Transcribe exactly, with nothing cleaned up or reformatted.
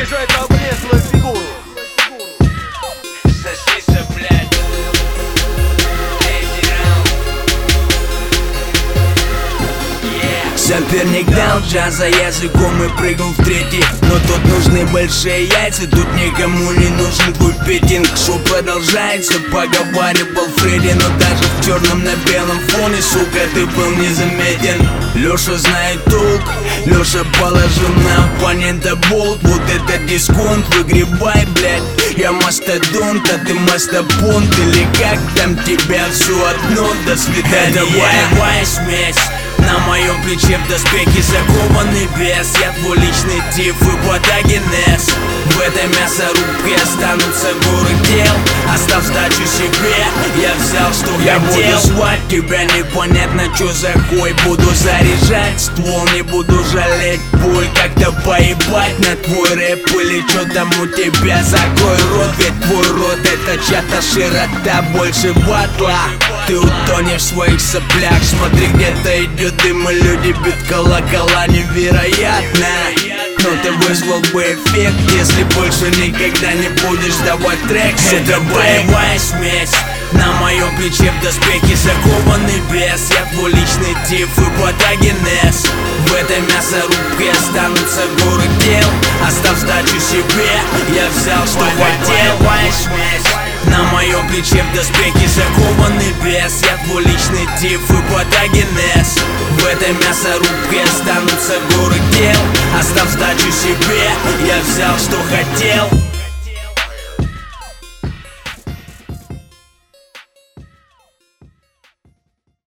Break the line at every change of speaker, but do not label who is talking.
приезжает на обрез свою фигуру.
Сосиса, блядь.
Соперник дал джаза языком и прыгнул в третий. Но тут нужны большие яйца, тут никому не нужен твой петинг. Шоу продолжается, поговаривал Фредди. Но даже в черном на белом фоне, сука, ты был незаметен. Леша знает толк, Леша положил на оппонента болт. Вот этот дисконт, выгребай, блядь. Я мастодонт, а ты мастопонт. Или как там тебя все одно, до свидания. Это боевая смесь. На моем плече в доспехе закованный вес. Я твой личный тип и патогенез. В этой мясорубке останутся горы дел. Оставь сдачу себе, я взял, что я хотел. Я буду звать тебя, непонятно что за хуй. Буду заряжать ствол, не буду жалеть боль. Как-то поебать на твой рэп или что там у тебя. Закрой рот, ведь твой рот это чья-то широта. Больше батла, ты утонешь в своих соплях. Смотри, где-то идет дым, и люди бьют колокола. Невероятно, но ты вызвал бы эффект, если больше никогда не будешь давать трек. Это боевая смесь. На моем плече в доспехе закованный вес. Я твой личный тип и патогенез. В этой мясорубке останутся горы дел. Оставь сдачу себе, я взял, что хотел. Боевая смесь. На моем плече в доспехе закованный вес. Я твой личный тип и патогенез. В этой мясорубке останутся горы дел. Оставь сдачу себе, я взял, что хотел.